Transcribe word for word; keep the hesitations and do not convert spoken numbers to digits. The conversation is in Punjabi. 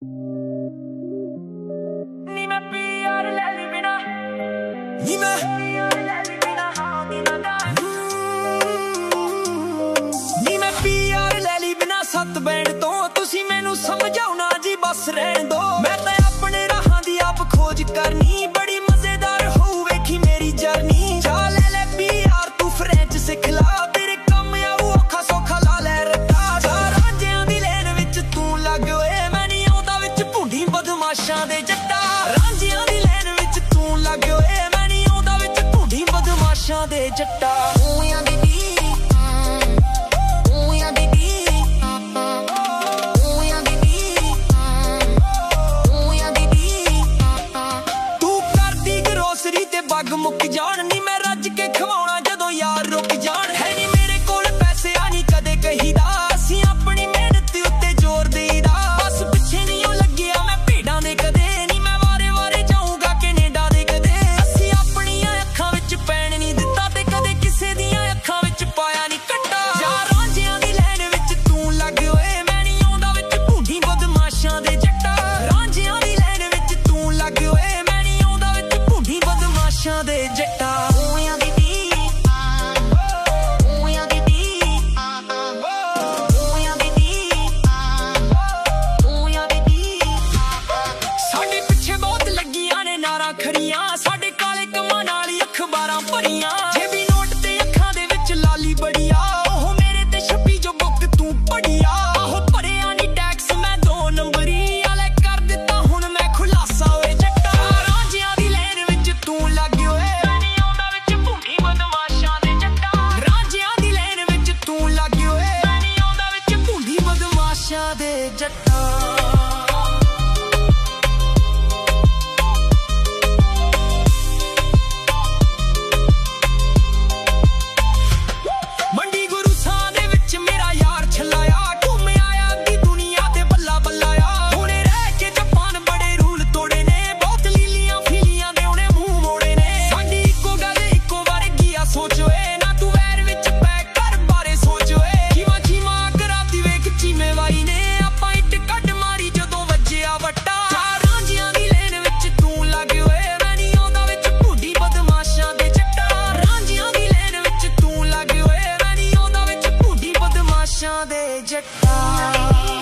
ਨੀ ਮੈਂ ਪੀਆਰ ਲੈ ਲਈ ਬਿਨਾ ਨੀ ਮੈਂ ਨੀ ਮੈਂ ਪੀਆਰ ਲੈ ਲਈ ਬਿਨਾ ਸੱਤ ਬੈਂਡ ਤੋਂ ਤੁਸੀਂ ਮੈਨੂੰ ਸਮਝਾਓ ਨਾ ਜੀ ਬਸ ਰਹਿਣ ਦੋ ਮੈਂ ਤਾਂ ਆਪਣੇ ਰਾਹਾਂ ਦੀ ਆਪ ਖੋਜ ਕਰਨੀ ਬੜੀ ਮਜ਼ੇਦਾਰ ਹੋਊ ਵੇਖੀ ਮੇਰੀ ਜਰਨੀ ਜਾ ਲੈ ਲੈ ਪੀਆਰ ਤੂੰ ਫਰੈਂਚ ਸਿੱਖ ਲਾ ਤੇਰੇ ਕੰਮ ਆਊ ਔਖਾ ਸੌਖਾ ਲਾ ਲੈ ਰੱਟਾ ਜਾ ਰਾਂਝਿਆਂ ਦੀ ਲੈਣ ਵਿੱਚ ਤੂੰ ਲੱਗ ਓਏ ਮੈਂ ਨਹੀਂ ਆਉਂਦਾ ਵਿੱਚ ਭੁੰਡੀ ਬਦਮਾਸ਼ਾਂ ਦੇ ਜੱਟਾ ਰਾਂਝਿਆਂ ਦੀ ਲੈਣ ਵਿੱਚ ਤੂੰ ਲੱਗ ਓਏ ਮੈਂ ਨਹੀਂ ਆਉਂਦਾ ਵਿੱਚ ਭੁੰਡੀ ਬਦਮਾਸ਼ਾਂ ਦੇ ਜੱਟਾ ਬੱਗ ਮੁੱਕ ਜਾਣ ਨੀ ਮੈਂ ਰੱਜ ਕੇ ਖਵਾਉਣਾ ਜਦੋਂ ਯਾਰ ਰੁਕ ਜਾਣ ਹੈ ਨੀ ਮੇਰੇ ਕੋਲ ਪੈਸੇ ਆ ਨੀ ਕਦੇ ਕਹੀਦਾ ਅਸੀਂ ਆਪਣੀ ਮਿਹਨਤ ਉੱਤੇ ਜ਼ੋਰ ਦੇਈਦਾ ਬਸ ਪਿੱਛੇ ਨਹੀਂ ਉਹ ਲੱਗਿਆ ਮੈਂ ਭੇਡਾਂ ਦੇ ਕਦੇ ਨੀ ਮੈਂ ਵਾਰੇ ਵਾਰੇ ਜਾਊਂਗਾ ਕੈਨੇਡਾ ਦੇ ਕਦੇ ਅਸੀਂ ਆਪਣੀਆਂ ਅੱਖਾਂ ਵਿੱਚ ਪੈਣ ਨਹੀਂ ਦਿੱਤਾ ਤੇ ਕਦੇ ਕਿਸੇ ਦੀਆਂ ਅੱਖਾਂ ਵਿੱਚ ਪਾਇਆ ਨੀ ਕੱਟਾ ਜਾ ਰਾਂਝਿਆਂ ਦੀ ਲੈਣ ਵਿੱਚ ਤੂੰ ਲੱਗ ਓਏ ਮੈਂ ਨਹੀਂ ਆਉਂਦਾ ਵਿੱਚ ਭੁੰਡੀ ਬਦਮਾਸ਼ਾਂ ਦੇ ਜੱਟਾ ਰਾਂਝਿਆਂ ਦੀ ਲੈਣ ਵਿੱਚ ਤੂੰ ਲੱਗ ਓਏ ਮੈਂ ਨਹੀਂ ਆਉਂਦਾ ਵਿੱਚ ਭੁੰਡੀ ਬਦਮਾਸ਼ਾਂ ਦੇ ਜੱਟਾ ਸਾਡੇ ਪਿੱਛੇ ਬਹੁਤ ਲੱਗੀਆਂ ਨੇ ਨਾਰਾਂ ਖੜੀਆਂ ਸਾਡੇ ਕਾਲੇ ਕੰਮਾਂ ਨਾਲ ਹੀ ਅਖਬਾਰਾਂ ਭਰੀਆਂ ਜੇਬੀ ਨੋਟ ਤੇ ਅੱਖਾਂ ਦੇ ਵਿੱਚ ਲਾਲੀ ਬੜੀਆ ਉਹ ਮੇਰੇ ਤੇ ਛੱਪੀ ਜੋ ਬੁੱਕ ਤੂੰ ਪੜੀਆ ਉਹ ਭਰਿਆ ਨੀ ਟੈਕਸ ਮੈਂ ਦੋ ਨੰਬਰੀ ਆਲੇ ਕਰ ਦਿੱਤਾ ਹੁਣ ਮੈਂ ਖੁਲਾਸਾ ਓਏ ਜੱਟਾ ਰਾਂਝਿਆਂ ਦੀ ਲੈਣ ਵਿੱਚ ਤੂੰ ਲੱਗ ਓਏ ਮੈਂ ਨਹੀਂ ਆਉਂਦਾ ਵਿੱਚ ਭੁੰਡੀ ਬਦਮਾਸ਼ਾਂ ਦੇ ਜੱਟਾ ਰਾਂਝਿਆਂ ਦੀ ਲੈਣ ਵਿੱਚ ਤੂੰ ਲੱਗ ਓਏ ਮੈਂ ਨਹੀਂ ਆਉਂਦਾ ਵਿੱਚ ਭੁੰਡੀ ਬਦਮਾਸ਼ਾਂ ਦੇ ਜੱਟਾ ਦੇ ਜੱਟਾ।